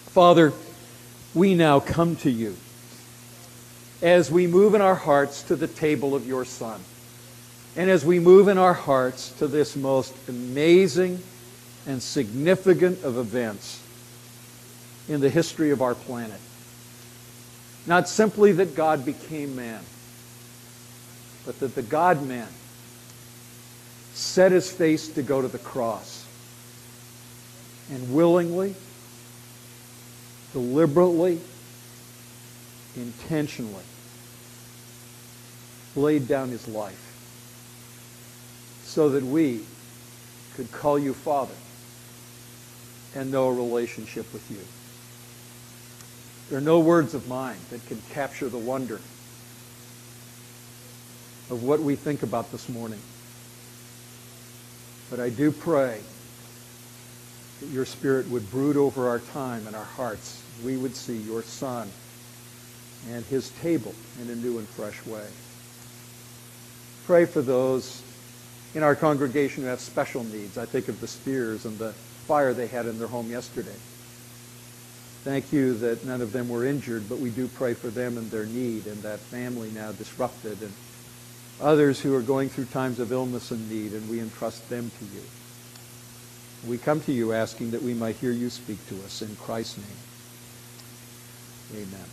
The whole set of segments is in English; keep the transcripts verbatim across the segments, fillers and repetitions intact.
Father, we now come to you as we move in our hearts to the table of your Son. And as we move in our hearts to this most amazing and significant of events in the history of our planet. Not simply that God became man, but that the God-man set his face to go to the cross and willingly, deliberately, intentionally laid down his life so that we could call you Father and know a relationship with you. There are no words of mine that can capture the wonder of what we think about this morning. But I do pray that your Spirit would brood over our time and our hearts. We would see your Son and his table in a new and fresh way. Pray for those in our congregation who have special needs. I think of the Spears and the fire they had in their home yesterday. Thank you that none of them were injured, but we do pray for them and their need and that family now disrupted, and others who are going through times of illness and need, and we entrust them to you. We come to you asking that we might hear you speak to us in Christ's name. Amen.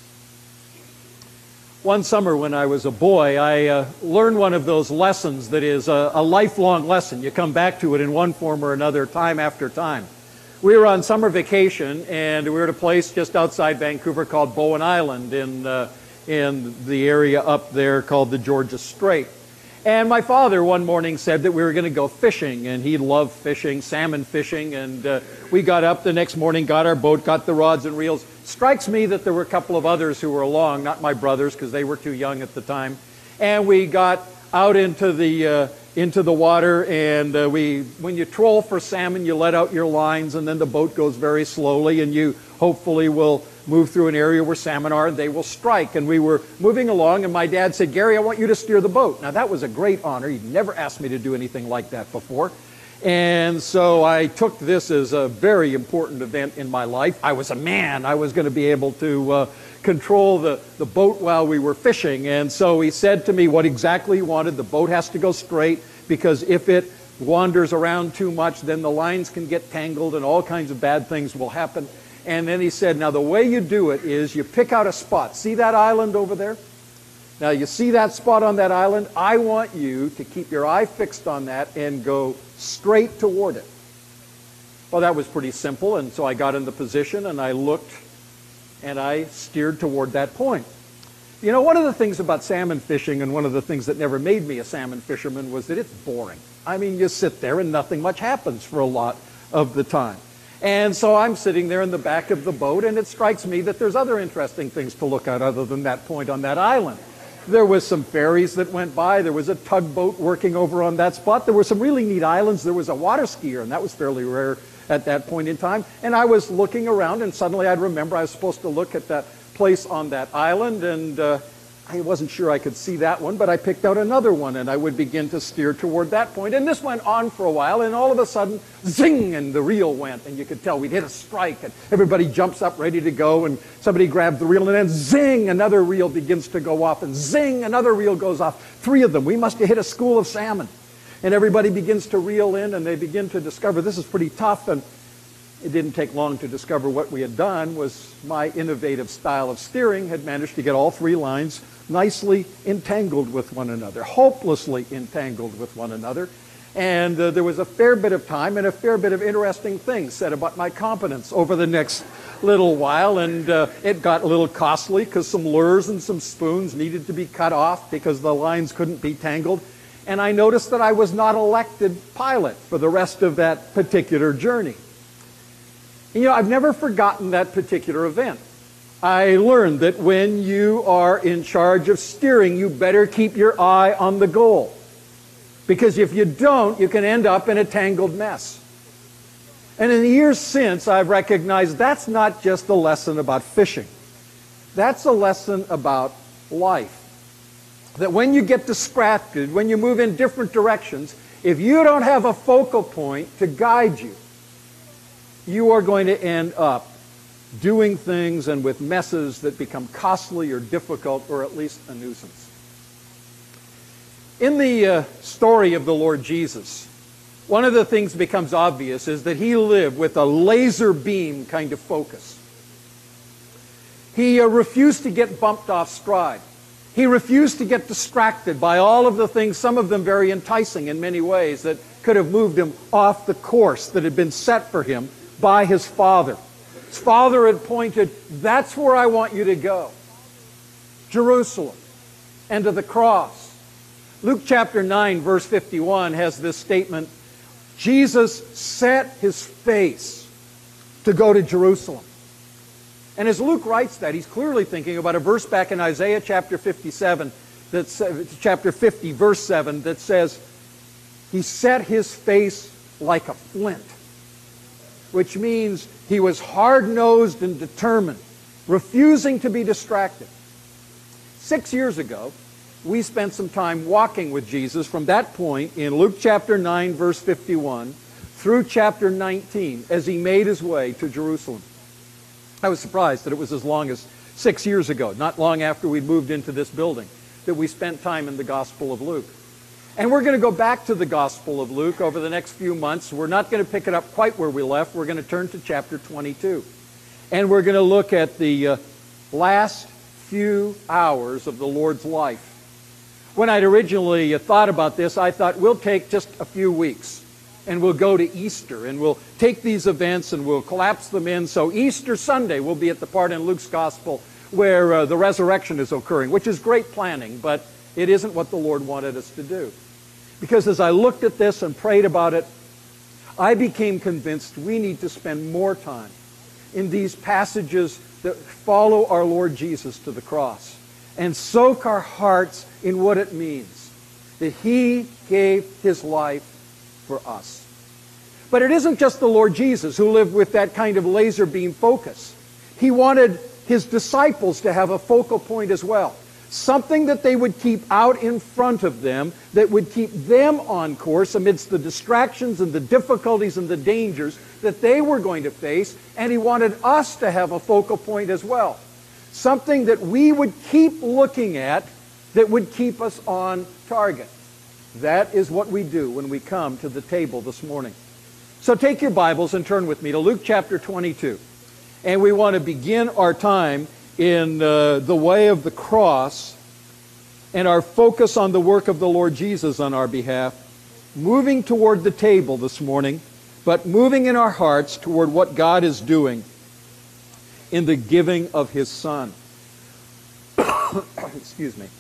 One summer when I was a boy, I uh, learned one of those lessons that is a, a lifelong lesson. You come back to it in one form or another time after time. We were on summer vacation, and we were at a place just outside Vancouver called Bowen Island in, uh, in the area up there called the Georgia Strait. And my father one morning said that we were going to go fishing, and he loved fishing, salmon fishing, and uh, we got up the next morning, got our boat, got the rods and reels. Strikes me that there were a couple of others who were along, not my brothers because they were too young at the time. And we got out into the uh, into the water, and uh, we, when you troll for salmon, you let out your lines, and then the boat goes very slowly, and you hopefully will move through an area where salmon are, and they will strike. And we were moving along, and my dad said, "Gary, I want you to steer the boat." Now, that was a great honor. He'd never asked me to do anything like that before. And so I took this as a very important event in my life. I was a man. I was going to be able to uh, control the, the boat while we were fishing. And so he said to me what exactly he wanted. The boat has to go straight, because if it wanders around too much, then the lines can get tangled and all kinds of bad things will happen. And then he said, now the way you do it is you pick out a spot. See that island over there? Now you see that spot on that island? I want you to keep your eye fixed on that and go straight toward it. Well, that was pretty simple, and so I got in the position and I looked and I steered toward that point. You know, one of the things about salmon fishing, and one of the things that never made me a salmon fisherman, was that it's boring. I mean, you sit there and nothing much happens for a lot of the time. And so I'm sitting there in the back of the boat, and it strikes me that there's other interesting things to look at other than that point on that island. There was some ferries that went by. There was a tugboat working over on that spot. There were some really neat islands. There was a water skier, and that was fairly rare at that point in time. And I was looking around, and suddenly I'd remember I was supposed to look at that place on that island, and uh, I wasn't sure I could see that one, but I picked out another one, and I would begin to steer toward that point. And this went on for a while, and all of a sudden, zing, and the reel went, and you could tell we'd hit a strike, and everybody jumps up ready to go, and somebody grabs the reel, and then zing, another reel begins to go off, and zing, another reel goes off. Three of them. We must have hit a school of salmon. And everybody begins to reel in, and they begin to discover this is pretty tough, and it didn't take long to discover what we had done was my innovative style of steering had managed to get all three lines nicely entangled with one another, hopelessly entangled with one another. And uh, there was a fair bit of time and a fair bit of interesting things said about my competence over the next little while. And uh, it got a little costly because some lures and some spoons needed to be cut off because the lines couldn't be tangled. And I noticed that I was not elected pilot for the rest of that particular journey. You know, I've never forgotten that particular event. I learned that when you are in charge of steering, you better keep your eye on the goal. Because if you don't, you can end up in a tangled mess. And in the years since, I've recognized that's not just a lesson about fishing. That's a lesson about life. That when you get distracted, when you move in different directions, if you don't have a focal point to guide you, you are going to end up doing things and with messes that become costly or difficult or at least a nuisance. In the uh, story of the Lord Jesus, one of the things that becomes obvious is that he lived with a laser beam kind of focus. He uh, refused to get bumped off stride. He refused to get distracted by all of the things, some of them very enticing in many ways, that could have moved him off the course that had been set for him by his Father. His Father had pointed, that's where I want you to go. Jerusalem and to the cross. Luke chapter nine, verse fifty-one has this statement, Jesus set his face to go to Jerusalem. And as Luke writes that, he's clearly thinking about a verse back in Isaiah chapter fifty-seven, that's, uh, chapter fifty, verse seven, that says, he set his face like a flint, which means he was hard-nosed and determined, refusing to be distracted. Six years ago, we spent some time walking with Jesus from that point in Luke chapter nine, verse fifty-one, through chapter nineteen, as he made his way to Jerusalem. I was surprised that it was as long as six years ago, not long after we moved into this building, that we spent time in the Gospel of Luke. And we're going to go back to the Gospel of Luke over the next few months. We're not going to pick it up quite where we left. We're going to turn to chapter twenty-two. And we're going to look at the uh, last few hours of the Lord's life. When I'd originally uh, thought about this, I thought we'll take just a few weeks. And we'll go to Easter, and we'll take these events and we'll collapse them in. So Easter Sunday will be at the part in Luke's Gospel where uh, the resurrection is occurring, which is great planning, but it isn't what the Lord wanted us to do. Because as I looked at this and prayed about it, I became convinced we need to spend more time in these passages that follow our Lord Jesus to the cross and soak our hearts in what it means that he gave his life for us. But it isn't just the Lord Jesus who lived with that kind of laser beam focus. He wanted his disciples to have a focal point as well. Something that they would keep out in front of them that would keep them on course amidst the distractions and the difficulties and the dangers that they were going to face. And he wanted us to have a focal point as well. Something that we would keep looking at that would keep us on target. That is what we do when we come to the table this morning. So take your Bibles and turn with me to Luke chapter twenty-two. And we want to begin our time in uh, the way of the cross and our focus on the work of the Lord Jesus on our behalf, moving toward the table this morning, but moving in our hearts toward what God is doing in the giving of his Son. Excuse me.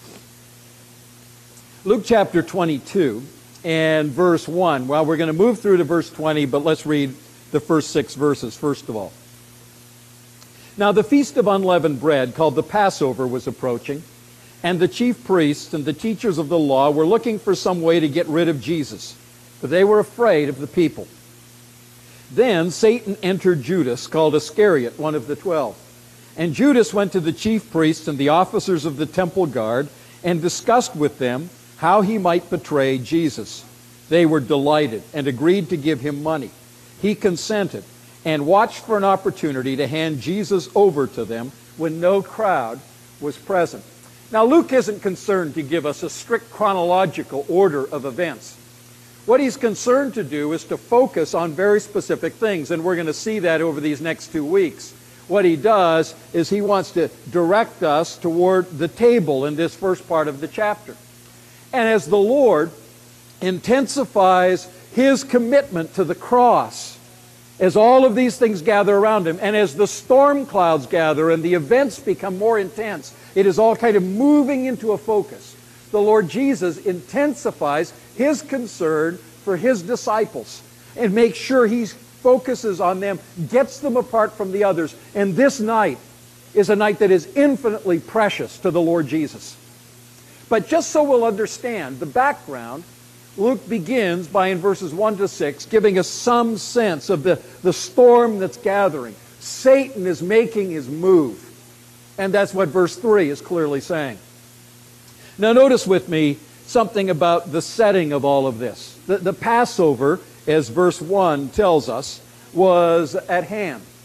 Luke chapter twenty-two and verse one. Well, we're going to move through to verse twenty, but let's read the first six verses first of all. Now the feast of unleavened bread, called the Passover, was approaching, and the chief priests and the teachers of the law were looking for some way to get rid of Jesus, for they were afraid of the people. Then Satan entered Judas, called Iscariot, one of the twelve. And Judas went to the chief priests and the officers of the temple guard and discussed with them how he might betray Jesus. They were delighted and agreed to give him money. He consented and watched for an opportunity to hand Jesus over to them when no crowd was present. Now, Luke isn't concerned to give us a strict chronological order of events. What he's concerned to do is to focus on very specific things, and we're going to see that over these next two weeks. What he does is he wants to direct us toward the table in this first part of the chapter. And as the Lord intensifies his commitment to the cross, as all of these things gather around him, and as the storm clouds gather and the events become more intense, it is all kind of moving into a focus. The Lord Jesus intensifies his concern for his disciples and makes sure he focuses on them, gets them apart from the others. And this night is a night that is infinitely precious to the Lord Jesus. But just so we'll understand the background, Luke begins by, in verses one to six, giving us some sense of the, the storm that's gathering. Satan is making his move. And that's what verse three is clearly saying. Now notice with me something about the setting of all of this. The, the Passover, as verse one tells us, was at hand.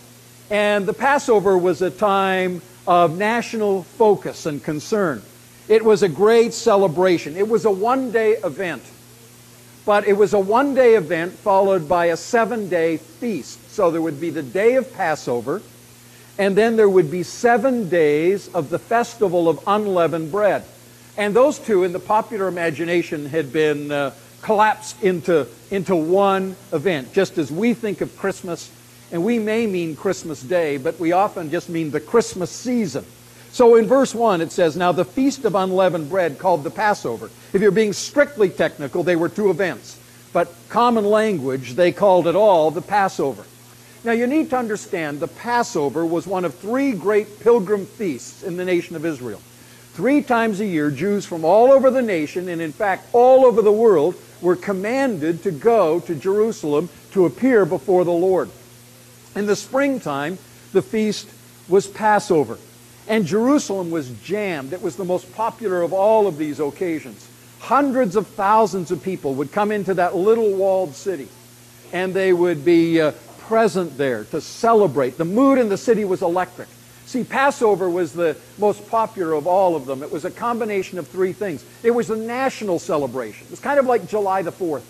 And the Passover was a time of national focus and concern. It was a great celebration. It was a one-day event. But it was a one-day event followed by a seven-day feast. So there would be the day of Passover, and then there would be seven days of the festival of unleavened bread. And those two, in the popular imagination, had been uh, collapsed into, into one event, just as we think of Christmas, and we may mean Christmas Day, but we often just mean the Christmas season. So in verse one it says, "Now the feast of unleavened bread called the Passover." If you're being strictly technical, they were two events. But common language, they called it all the Passover. Now you need to understand the Passover was one of three great pilgrim feasts in the nation of Israel. Three times a year, Jews from all over the nation, and in fact all over the world, were commanded to go to Jerusalem to appear before the Lord. In the springtime, the feast was Passover. And Jerusalem was jammed. It was the most popular of all of these occasions. Hundreds of thousands of people would come into that little walled city, and they would be uh, present there to celebrate. The mood in the city was electric. See, Passover was the most popular of all of them. It was a combination of three things. It was a national celebration. It was kind of like July the fourth.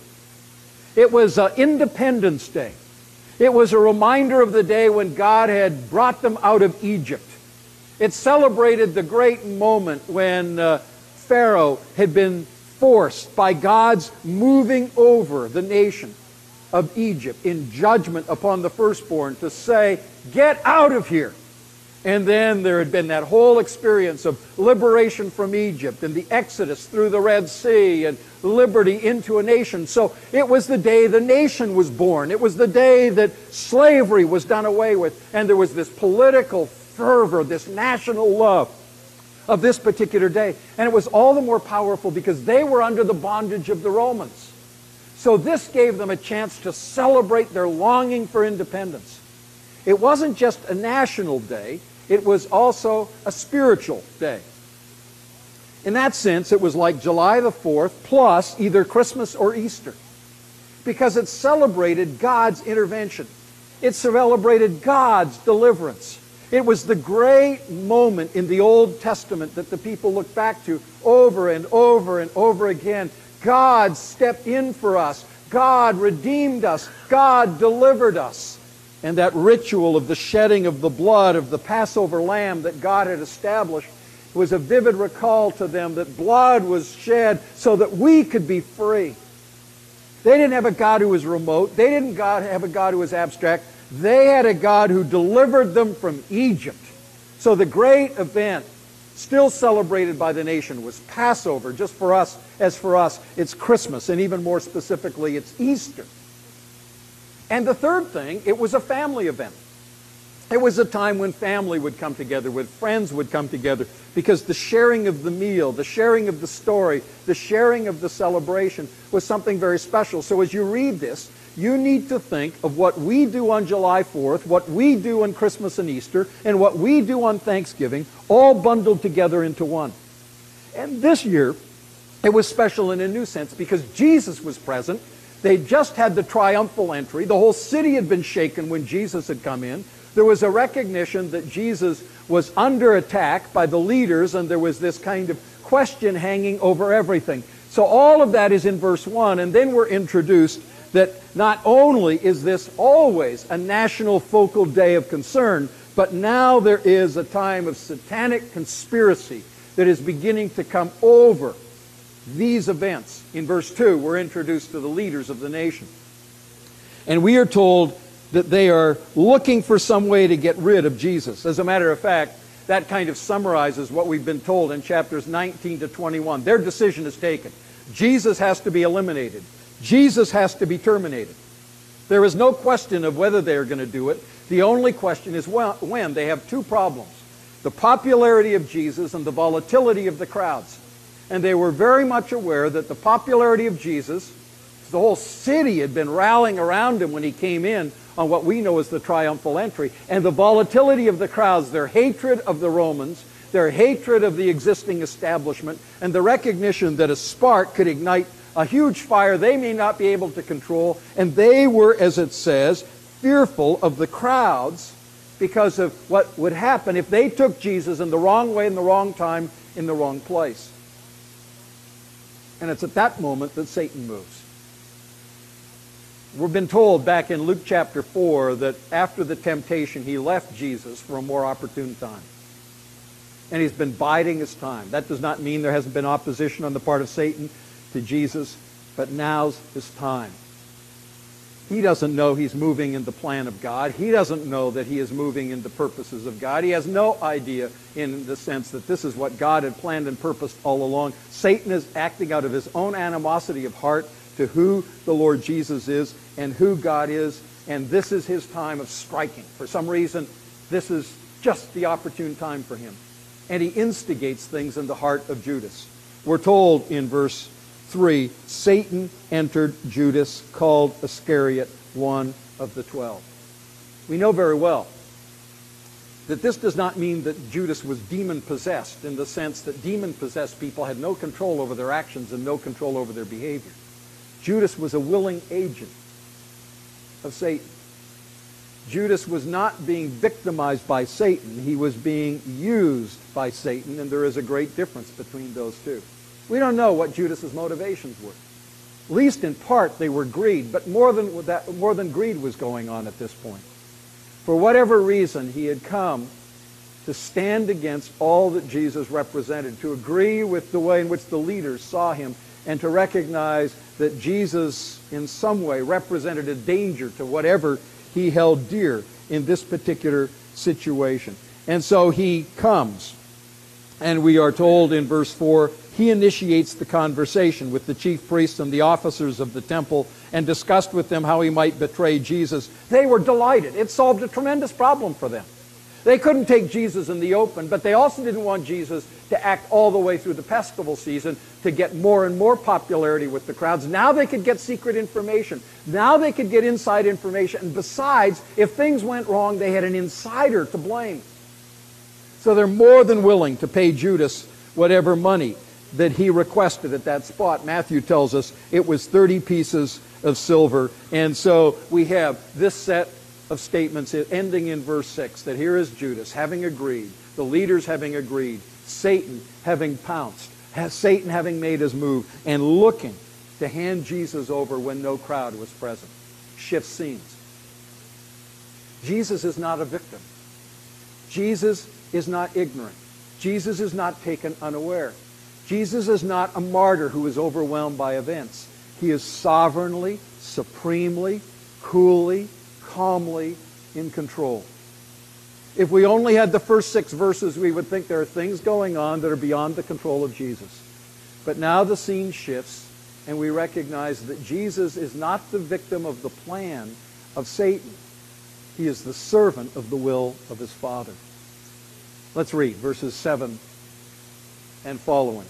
It was uh, Independence Day. It was a reminder of the day when God had brought them out of Egypt. It celebrated the great moment when uh, Pharaoh had been forced by God's moving over the nation of Egypt in judgment upon the firstborn to say, "Get out of here." And then there had been that whole experience of liberation from Egypt and the exodus through the Red Sea and liberty into a nation. So it was the day the nation was born. It was the day that slavery was done away with. And there was this political fervor, this national love of this particular day. And it was all the more powerful because they were under the bondage of the Romans. So this gave them a chance to celebrate their longing for independence. It wasn't just a national day, it was also a spiritual day. In that sense, it was like July the fourth plus either Christmas or Easter, because it celebrated God's intervention. It celebrated God's deliverance. It was the great moment in the Old Testament that the people look back to over and over and over again. God stepped in for us. God redeemed us. God delivered us. And that ritual of the shedding of the blood of the Passover lamb that God had established was a vivid recall to them that blood was shed so that we could be free. They didn't have a God who was remote. They didn't God have a God who was abstract. They had a God who delivered them from Egypt. So the great event, still celebrated by the nation, was Passover. Just for us, as for us, it's Christmas, and even more specifically, it's Easter. And the third thing, it was a family event. It was a time when family would come together, when friends would come together, because the sharing of the meal, the sharing of the story, the sharing of the celebration was something very special. So as you read this, you need to think of what we do on July fourth, what we do on Christmas and Easter, and what we do on Thanksgiving, all bundled together into one. And this year, it was special in a new sense because Jesus was present. They just had the triumphal entry. The whole city had been shaken when Jesus had come in. There was a recognition that Jesus was under attack by the leaders, and there was this kind of question hanging over everything. So all of that is in verse one, and then we're introduced that not only is this always a national focal day of concern, but now there is a time of satanic conspiracy that is beginning to come over these events. In verse two, we're introduced to the leaders of the nation. And we are told that they are looking for some way to get rid of Jesus. As a matter of fact, that kind of summarizes what we've been told in chapters nineteen to twenty-one. Their decision is taken. Jesus has to be eliminated. Jesus has to be terminated. There is no question of whether they are going to do it. The only question is when. They have two problems: the popularity of Jesus and the volatility of the crowds. And they were very much aware that the popularity of Jesus, the whole city had been rallying around him when he came in on what we know as the triumphal entry, and the volatility of the crowds, their hatred of the Romans, their hatred of the existing establishment, and the recognition that a spark could ignite a huge fire they may not be able to control, and they were, as it says, fearful of the crowds because of what would happen if they took Jesus in the wrong way, in the wrong time, in the wrong place. And it's at that moment that Satan moves. We've been told back in Luke chapter four that after the temptation, he left Jesus for a more opportune time. And he's been biding his time. That does not mean there hasn't been opposition on the part of Satan to Jesus, but now's his time. He doesn't know he's moving in the plan of God. He doesn't know that he is moving in the purposes of God. He has no idea in the sense that this is what God had planned and purposed all along. Satan is acting out of his own animosity of heart to who the Lord Jesus is and who God is, and this is his time of striking. For some reason, this is just the opportune time for him. And he instigates things in the heart of Judas. We're told in verse three, Satan entered Judas, called Iscariot, one of the twelve. We know very well that this does not mean that Judas was demon-possessed in the sense that demon-possessed people had no control over their actions and no control over their behavior. Judas was a willing agent of Satan. Judas was not being victimized by Satan. He was being used by Satan, and there is a great difference between those two. We don't know what Judas's motivations were. At least in part, they were greed, but more than that, more than greed was going on at this point. For whatever reason, he had come to stand against all that Jesus represented, to agree with the way in which the leaders saw him, and to recognize that Jesus, in some way, represented a danger to whatever he held dear in this particular situation. And so he comes, and we are told in verse four, he initiates the conversation with the chief priests and the officers of the temple and discussed with them how he might betray Jesus. They were delighted. It solved a tremendous problem for them. They couldn't take Jesus in the open, but they also didn't want Jesus to act all the way through the festival season to get more and more popularity with the crowds. Now they could get secret information. Now they could get inside information. And besides, if things went wrong, they had an insider to blame. So they're more than willing to pay Judas whatever money that he requested at that spot. Matthew tells us it was thirty pieces of silver. And so we have this set of statements ending in verse six, that here is Judas having agreed, the leaders having agreed, Satan having pounced, has Satan having made his move, and looking to hand Jesus over when no crowd was present. Shifts scenes. Jesus is not a victim. Jesus is not ignorant. Jesus is not taken unaware. Jesus is not a martyr who is overwhelmed by events. He is sovereignly, supremely, coolly, calmly in control. If we only had the first six verses, we would think there are things going on that are beyond the control of Jesus. But now the scene shifts, and we recognize that Jesus is not the victim of the plan of Satan. He is the servant of the will of his Father. Let's read verses seven and following.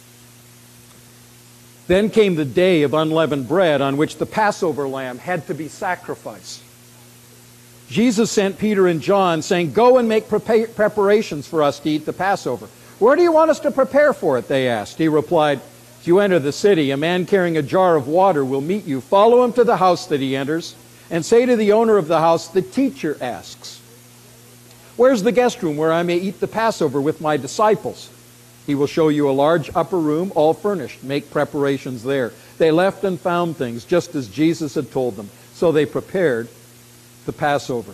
Then came the day of unleavened bread on which the Passover lamb had to be sacrificed. Jesus sent Peter and John, saying, "Go and make prepa- preparations for us to eat the Passover." "Where do you want us to prepare for it?" they asked. He replied, "As you enter the city, a man carrying a jar of water will meet you. Follow him to the house that he enters, and say to the owner of the house, 'The teacher asks, where's the guest room where I may eat the Passover with my disciples?' He will show you a large upper room, all furnished. Make preparations there." They left and found things just as Jesus had told them. So they prepared the Passover.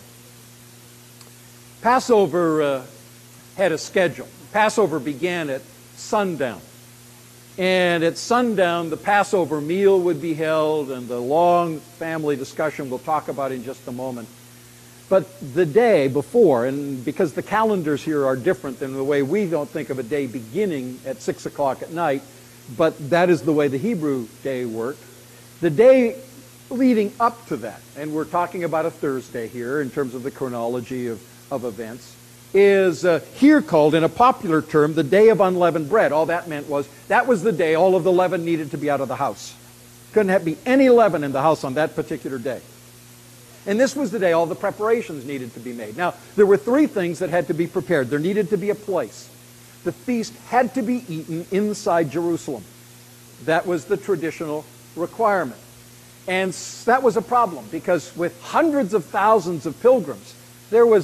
Passover uh, had a schedule. Passover began at sundown. And at sundown, the Passover meal would be held, and the long family discussion we'll talk about in just a moment. But the day before, and because the calendars here are different than the way we don't think of a day beginning at six o'clock at night, but that is the way the Hebrew day worked, the day leading up to that, and we're talking about a Thursday here in terms of the chronology of, of events, is uh, here called, in a popular term, the Day of Unleavened Bread. All that meant was that was the day all of the leaven needed to be out of the house. Couldn't have be any leaven in the house on that particular day. And this was the day all the preparations needed to be made. Now, there were three things that had to be prepared. There needed to be a place. The feast had to be eaten inside Jerusalem. That was the traditional requirement. And that was a problem because with hundreds of thousands of pilgrims, there was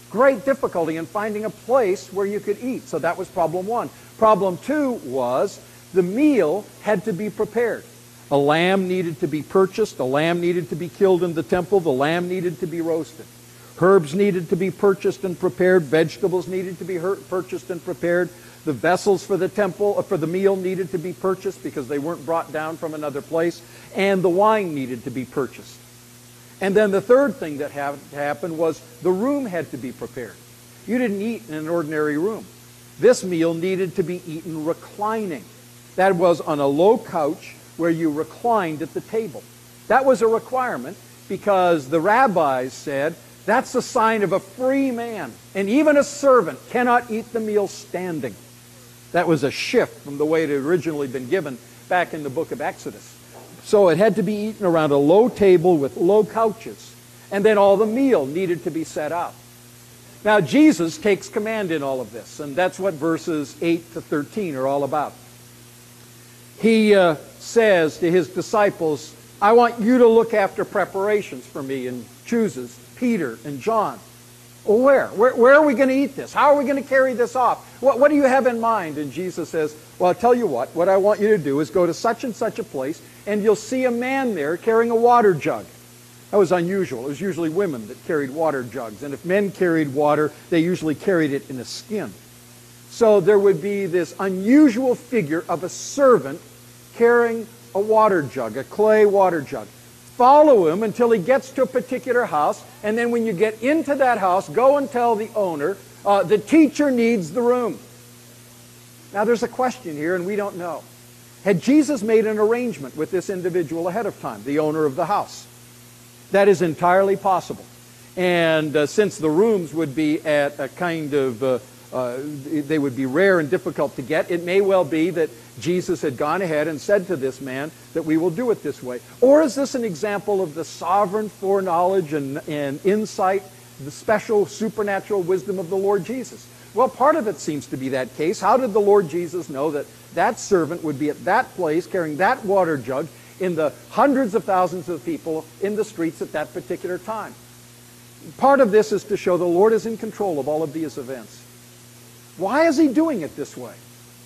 great difficulty in finding a place where you could eat. So that was problem one. Problem two was the meal had to be prepared. A lamb needed to be purchased. A lamb needed to be killed in the temple. The lamb needed to be roasted. Herbs needed to be purchased and prepared. Vegetables needed to be purchased and prepared. The vessels for the temple, for the meal needed to be purchased because they weren't brought down from another place. And the wine needed to be purchased. And then the third thing that had to happen was the room had to be prepared. You didn't eat in an ordinary room. This meal needed to be eaten reclining. That was on a low couch where you reclined at the table. That was a requirement because the rabbis said that's a sign of a free man. And even a servant cannot eat the meal standing. That was a shift from the way it had originally been given back in the book of Exodus. So it had to be eaten around a low table with low couches. And then all the meal needed to be set out. Now Jesus takes command in all of this. And that's what verses eight to thirteen are all about. He uh, says to his disciples, I want you to look after preparations for me, and chooses Peter and John. Well, where? Where, where are we going to eat this? How are we going to carry this off? What, what do you have in mind? And Jesus says, well, I'll tell you what. What I want you to do is go to such and such a place, and you'll see a man there carrying a water jug. That was unusual. It was usually women that carried water jugs. And if men carried water, they usually carried it in a skin. So there would be this unusual figure of a servant carrying a water jug, a clay water jug. Follow him until he gets to a particular house, and then when you get into that house, go and tell the owner, uh, the teacher needs the room. Now there's a question here, and we don't know. Had Jesus made an arrangement with this individual ahead of time, the owner of the house? That is entirely possible. And uh, since the rooms would be at a kind of, uh, uh, they would be rare and difficult to get, it may well be that Jesus had gone ahead and said to this man that we will do it this way. Or is this an example of the sovereign foreknowledge and, and insight, the special supernatural wisdom of the Lord Jesus? Well, part of it seems to be that case. How did the Lord Jesus know that that servant would be at that place carrying that water jug in the hundreds of thousands of people in the streets at that particular time? Part of this is to show the Lord is in control of all of these events. Why is he doing it this way?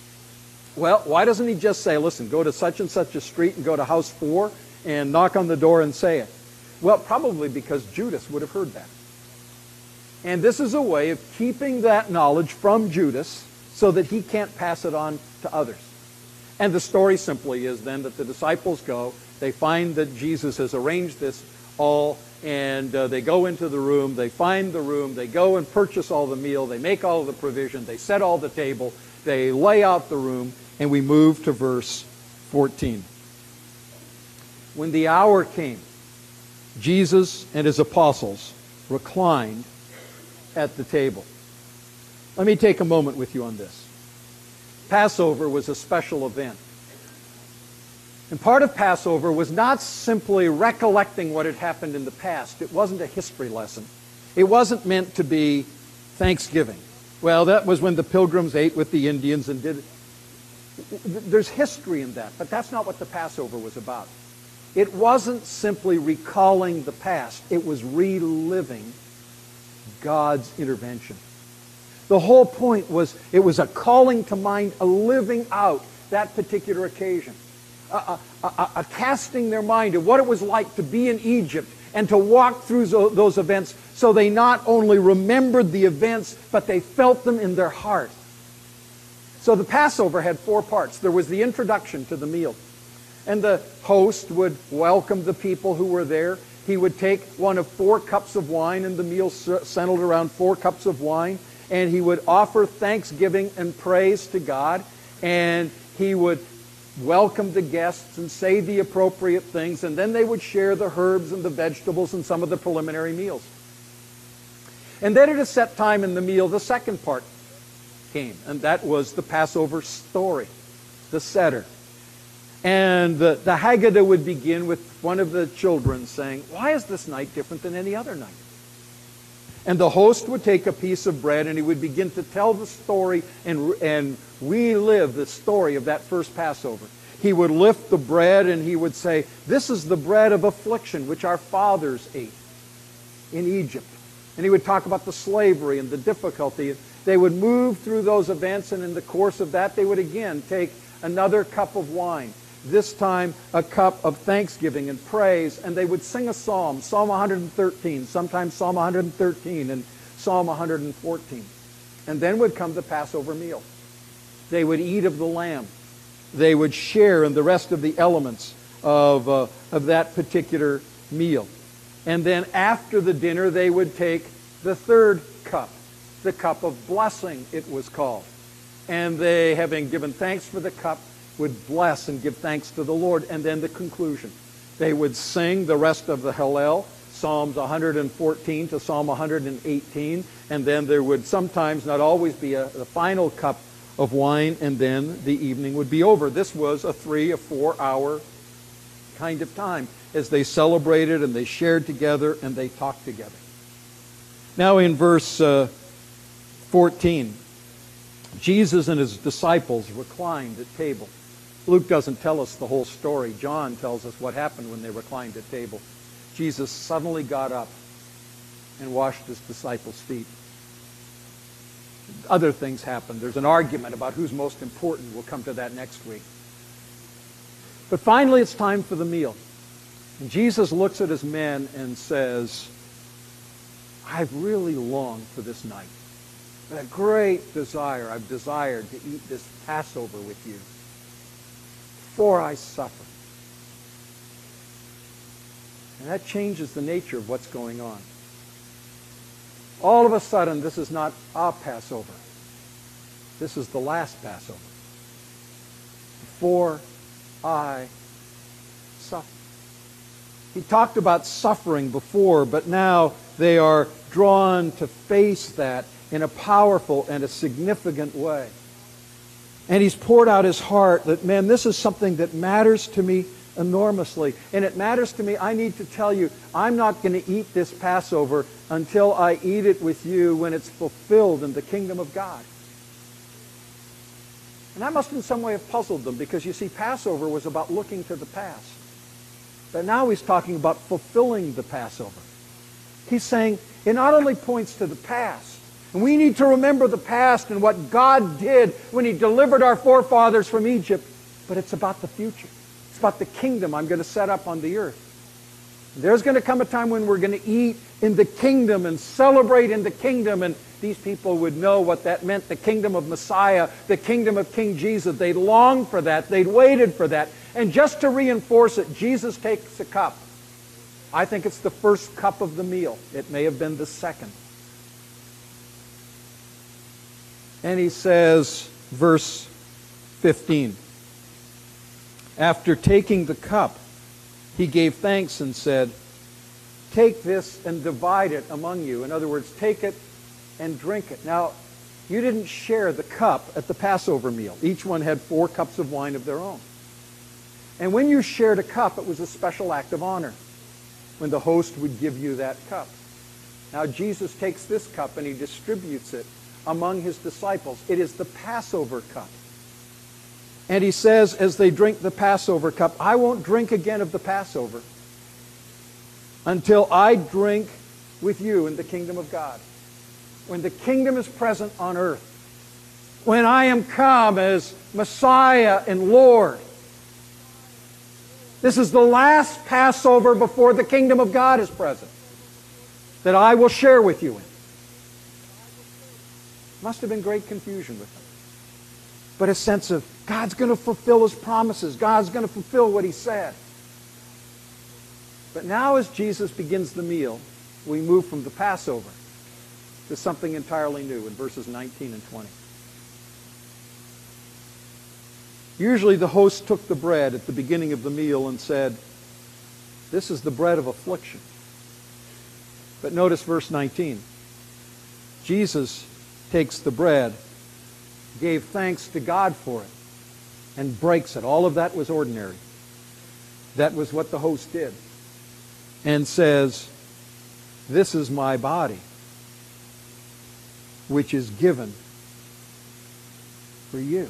Well, why doesn't he just say, listen, go to such and such a street and go to house four and knock on the door and say it? Well, probably because Judas would have heard that. And this is a way of keeping that knowledge from Judas so that he can't pass it on to others. And the story simply is then that the disciples go, they find that Jesus has arranged this all, and uh, they go into the room, they find the room, they go and purchase all the meal, they make all the provision, they set all the table, they lay out the room, and we move to verse fourteen. When the hour came, Jesus and his apostles reclined at the table. Let me take a moment with you on this. Passover was a special event. And part of Passover was not simply recollecting what had happened in the past. It wasn't a history lesson. It wasn't meant to be Thanksgiving. Well, that was when the pilgrims ate with the Indians and did it. There's history in that, but that's not what the Passover was about. It wasn't simply recalling the past. It was reliving God's intervention. The whole point was it was a calling to mind, a living out that particular occasion. A, a, a, a casting their mind of what it was like to be in Egypt and to walk through those events so they not only remembered the events, but they felt them in their heart. So the Passover had four parts. There was the introduction to the meal. And the host would welcome the people who were there. He would take one of four cups of wine, and the meal centered around four cups of wine. And he would offer thanksgiving and praise to God. And he would welcome the guests and say the appropriate things. And then they would share the herbs and the vegetables and some of the preliminary meals. And then at a set time in the meal, the second part came, and that was the Passover story, the Seder. And the, the Haggadah would begin with one of the children saying, why is this night different than any other night? And the host would take a piece of bread and he would begin to tell the story and, and relive the story of that first Passover. He would lift the bread and he would say, this is the bread of affliction which our fathers ate in Egypt. And he would talk about the slavery and the difficulty. They would move through those events, and in the course of that, they would again take another cup of wine. This time, a cup of thanksgiving and praise, and they would sing a psalm, Psalm one hundred thirteen, sometimes Psalm one hundred thirteen and Psalm one hundred fourteen. And then would come the Passover meal. They would eat of the lamb. They would share in the rest of the elements of, uh, of that particular meal. And then after the dinner, they would take the third cup, the cup of blessing, it was called. And they, having given thanks for the cup, would bless and give thanks to the Lord. And then the conclusion. They would sing the rest of the Hallel, Psalms one hundred fourteen to Psalm one hundred eighteen. And then there would sometimes, not always, be a, a final cup of wine, and then the evening would be over. This was a three, a four hour kind of time as they celebrated and they shared together and they talked together. Now in verse uh, fourteen, Jesus and his disciples reclined at table. Luke doesn't tell us the whole story. John tells us what happened when they reclined at table. Jesus suddenly got up and washed his disciples' feet. Other things happened. There's an argument about who's most important. We'll come to that next week. But finally, it's time for the meal. And Jesus looks at his men and says, I've really longed for this night. With a great desire, I've desired to eat this Passover with you before I suffer. And that changes the nature of what's going on. All of a sudden, this is not a Passover. This is the last Passover. Before I suffer. He talked about suffering before, but now they are drawn to face that in a powerful and a significant way. And he's poured out his heart that, man, this is something that matters to me enormously. And it matters to me. I need to tell you, I'm not going to eat this Passover until I eat it with you when it's fulfilled in the kingdom of God. And that must in some way have puzzled them, because you see, Passover was about looking to the past. But now he's talking about fulfilling the Passover. He's saying it not only points to the past, and we need to remember the past and what God did when he delivered our forefathers from Egypt, but it's about the future. It's about the kingdom I'm going to set up on the earth. There's going to come a time when we're going to eat in the kingdom and celebrate in the kingdom, and these people would know what that meant, the kingdom of Messiah, the kingdom of King Jesus. They'd longed for that. They'd waited for that. And just to reinforce it, Jesus takes a cup. I think it's the first cup of the meal. It may have been the second. And he says, verse fifteen, after taking the cup, he gave thanks and said, take this and divide it among you. In other words, take it and drink it. Now, you didn't share the cup at the Passover meal. Each one had four cups of wine of their own. And when you shared a cup, it was a special act of honor when the host would give you that cup. Now, Jesus takes this cup and he distributes it among his disciples. It is the Passover cup. And he says, as they drink the Passover cup, I won't drink again of the Passover until I drink with you in the kingdom of God. When the kingdom is present on earth. When I am come as Messiah and Lord. This is the last Passover before the kingdom of God is present that I will share with you in. Must have been great confusion with them. But a sense of God's going to fulfill his promises. God's going to fulfill what he said. But now as Jesus begins the meal, we move from the Passover to something entirely new in verses nineteen and twenty. Usually the host took the bread at the beginning of the meal and said, this is the bread of affliction. But notice verse nineteen. Jesus takes the bread, gave thanks to God for it, and breaks it. All of that was ordinary. That was what the host did. And says, this is my body, which is given for you.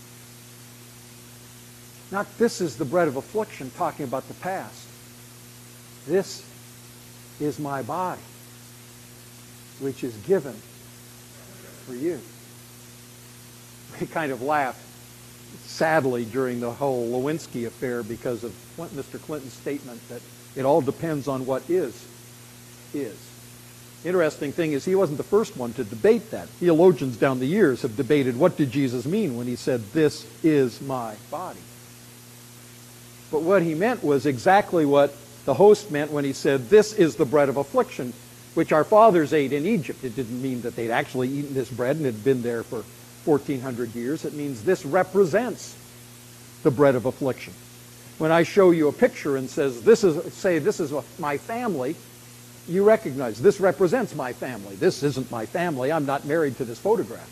Not this is the bread of affliction, talking about the past. This is my body. which is given for you. We kind of laughed, sadly, during the whole Lewinsky affair because of Mister Clinton's statement that it all depends on what is, is. Interesting thing is he wasn't the first one to debate that. Theologians down the years have debated what did Jesus mean when he said, "This is my body." But what he meant was exactly what the host meant when he said, "This is the bread of affliction, which our fathers ate in Egypt." It didn't mean that they'd actually eaten this bread and it had been there for fourteen hundred years. It means this represents the bread of affliction. When I show you a picture and says, "This is," say, "This is my family," you recognize this represents my family. This isn't my family. I'm not married to this photograph.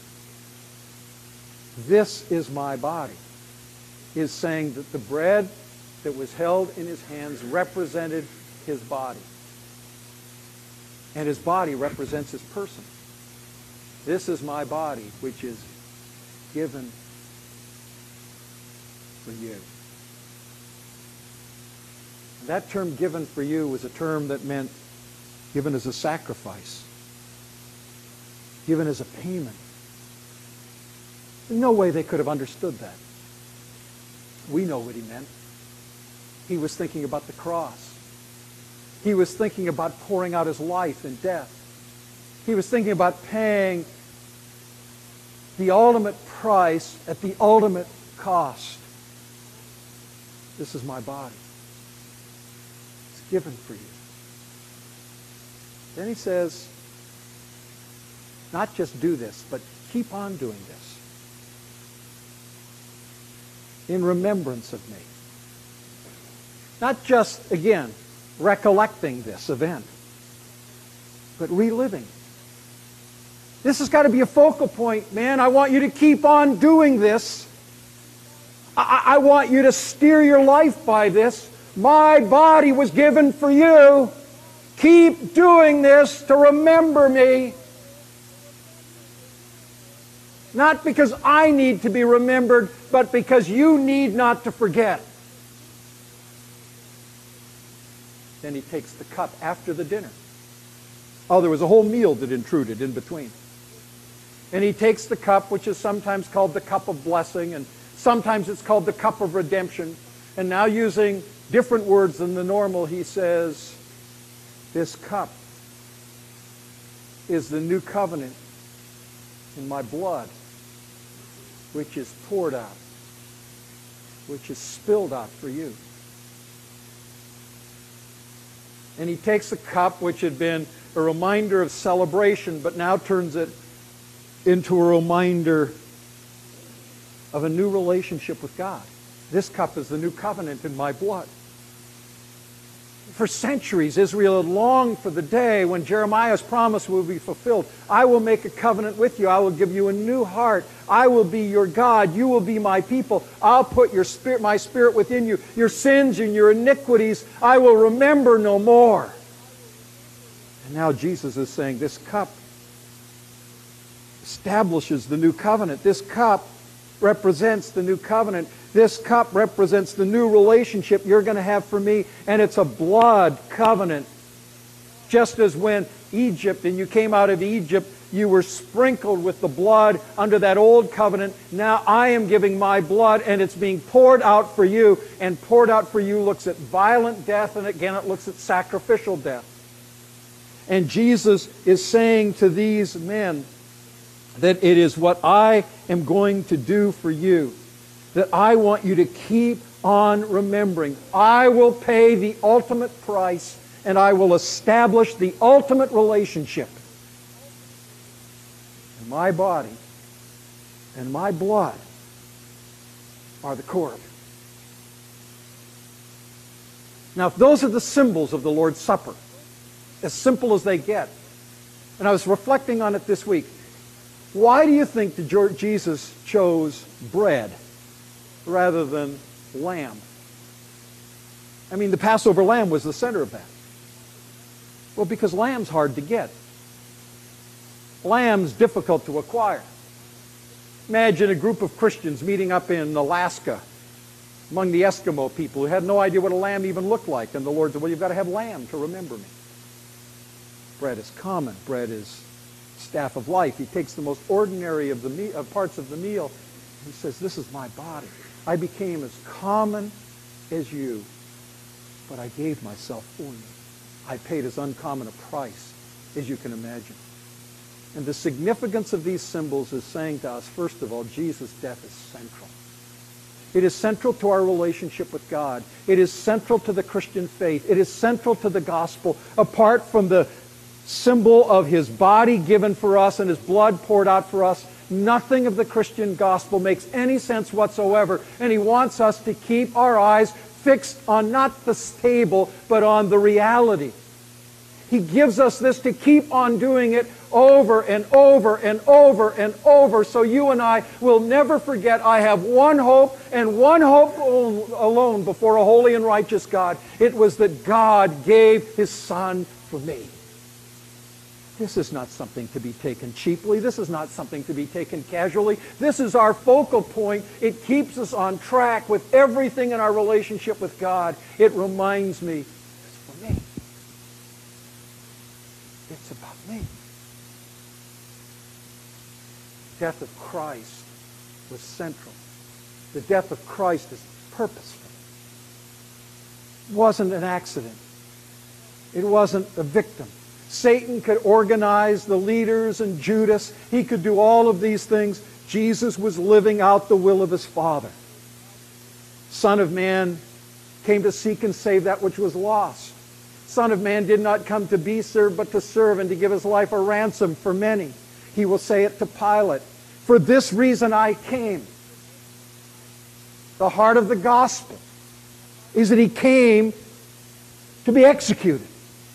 "This is my body" is saying that the bread that was held in his hands represented his body. And his body represents his person. "This is my body, which is given for you." That term "given for you" was a term that meant given as a sacrifice, given as a payment. There's no way they could have understood that. We know what he meant. He was thinking about the cross. He was thinking about pouring out his life in death. He was thinking about paying the ultimate price at the ultimate cost. "This is my body. It's given for you." Then he says, not just do this, but keep on doing this in remembrance of me. Not just, again, recollecting this event, but reliving. This has got to be a focal point, man. I want you to keep on doing this. I, I want you to steer your life by this. My body was given for you. Keep doing this to remember me. Not because I need to be remembered, but because you need not to forget. Then he takes the cup after the dinner. Oh, there was a whole meal that intruded in between. And he takes the cup, which is sometimes called the cup of blessing, and sometimes it's called the cup of redemption. And now using different words than the normal, he says, "This cup is the new covenant in my blood, which is poured out, which is spilled out for you." And he takes a cup which had been a reminder of celebration, but now turns it into a reminder of a new relationship with God. "This cup is the new covenant in my blood." For centuries, Israel had longed for the day when Jeremiah's promise will be fulfilled. "I will make a covenant with you. I will give you a new heart. I will be your God. You will be my people. I'll put your spirit, my spirit within you. Your sins and your iniquities I will remember no more." And now Jesus is saying this cup establishes the new covenant. This cup represents the new covenant. This cup represents the new relationship you're going to have for me, and it's a blood covenant. Just as when Egypt, and you came out of Egypt, you were sprinkled with the blood under that old covenant. Now I am giving my blood, and it's being poured out for you. And poured out for you looks at violent death, and again it looks at sacrificial death. And Jesus is saying to these men that it is what I am going to do for you, that I want you to keep on remembering. I will pay the ultimate price, and I will establish the ultimate relationship. And my body and my blood are the core of it. Now, if those are the symbols of the Lord's Supper, as simple as they get, and I was reflecting on it this week, why do you think that Jesus chose bread rather than lamb? I mean, the Passover lamb was the center of that. Well, because lamb's hard to get. Lamb's difficult to acquire. Imagine a group of Christians meeting up in Alaska among the Eskimo people who had no idea what a lamb even looked like. And the Lord said, well, you've got to have lamb to remember me. Bread is common. Bread is staff of life. He takes the most ordinary of the me- of parts of the meal. He says, this is my body. I became as common as you, but I gave myself for you. I paid as uncommon a price as you can imagine. And the significance of these symbols is saying to us, first of all, Jesus' death is central. It is central to our relationship with God. It is central to the Christian faith. It is central to the gospel. Apart from the symbol of his body given for us and his blood poured out for us, nothing of the Christian gospel makes any sense whatsoever. And he wants us to keep our eyes fixed on not the table, but on the reality. He gives us this to keep on doing it over and over and over and over, so you and I will never forget, I have one hope and one hope alone before a holy and righteous God. It was that God gave his Son for me. This is not something to be taken cheaply. This is not something to be taken casually. This is our focal point. It keeps us on track with everything in our relationship with God. It reminds me, it's for me. It's about me. The death of Christ was central. The death of Christ is purposeful. It wasn't an accident. It wasn't a victim. Satan could organize the leaders and Judas. He could do all of these things. Jesus was living out the will of his Father. Son of Man came to seek and save that which was lost. Son of Man did not come to be served, but to serve and to give his life a ransom for many. He will say it to Pilate. For this reason I came. The heart of the gospel is that he came to be executed.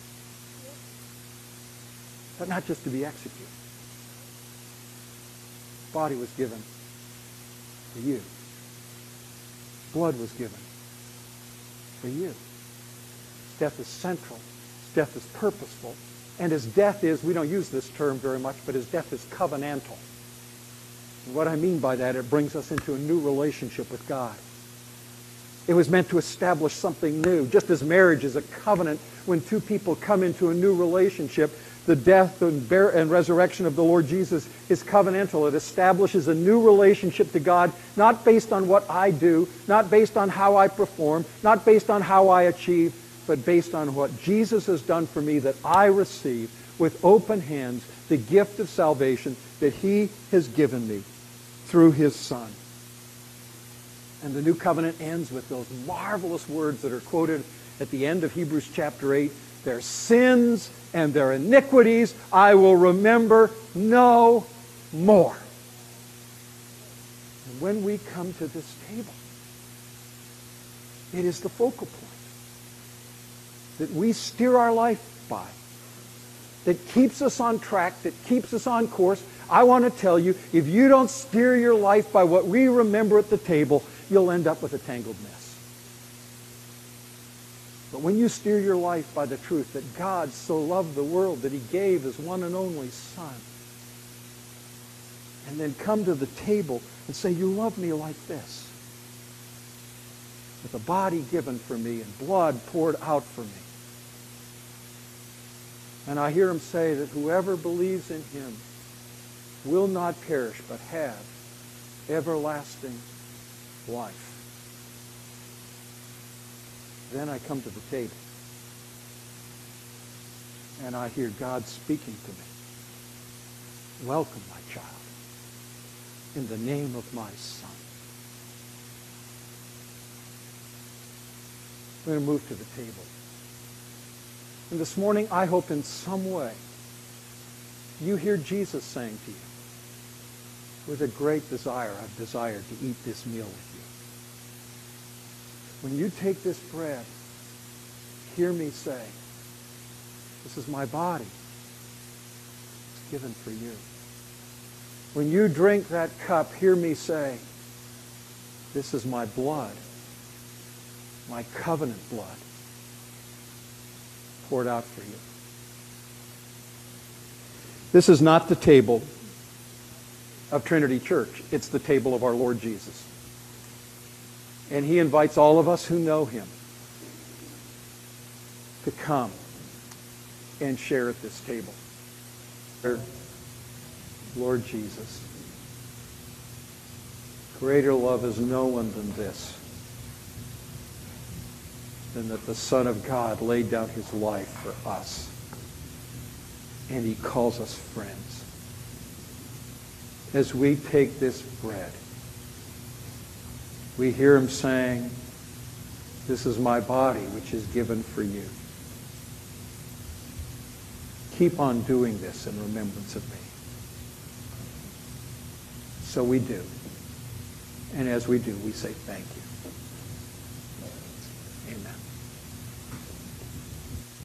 But not just to be executed. His body was given for you. Blood was given for you. His death is central. His death is purposeful. And his death is, we don't use this term very much, but his death is covenantal. And what I mean by that, it brings us into a new relationship with God. It was meant to establish something new. Just as marriage is a covenant, when two people come into a new relationship, the death and, bear, and resurrection of the Lord Jesus is covenantal. It establishes a new relationship to God, not based on what I do, not based on how I perform, not based on how I achieve, but based on what Jesus has done for me, that I receive with open hands the gift of salvation that he has given me through his Son. And the new covenant ends with those marvelous words that are quoted at the end of Hebrews chapter eight. Their sins and their iniquities I will remember no more. And when we come to this table, it is the focal point that we steer our life by, that keeps us on track, that keeps us on course. I want to tell you, if you don't steer your life by what we remember at the table, you'll end up with a tangled mess. But when you steer your life by the truth that God so loved the world that he gave his one and only Son, and then come to the table and say, you love me like this, with a body given for me and blood poured out for me. And I hear him say that whoever believes in him will not perish but have everlasting life. Then I come to the table and I hear God speaking to me. Welcome, my child, in the name of my Son. We're going to move to the table. And this morning, I hope in some way you hear Jesus saying to you, with a great desire, I've desired to eat this meal with you. When you take this bread, hear me say, this is my body. It's given for you. When you drink that cup, hear me say, this is my blood, my covenant blood, poured out for you. This is not the table of Trinity Church. It's the table of our Lord Jesus. And he invites all of us who know him to come and share at this table. Lord Jesus, greater love is no one than this, than that the Son of God laid down his life for us. And he calls us friends. As we take this bread, we hear him saying, this is my body, which is given for you. Keep on doing this in remembrance of me. So we do. And as we do, we say thank you.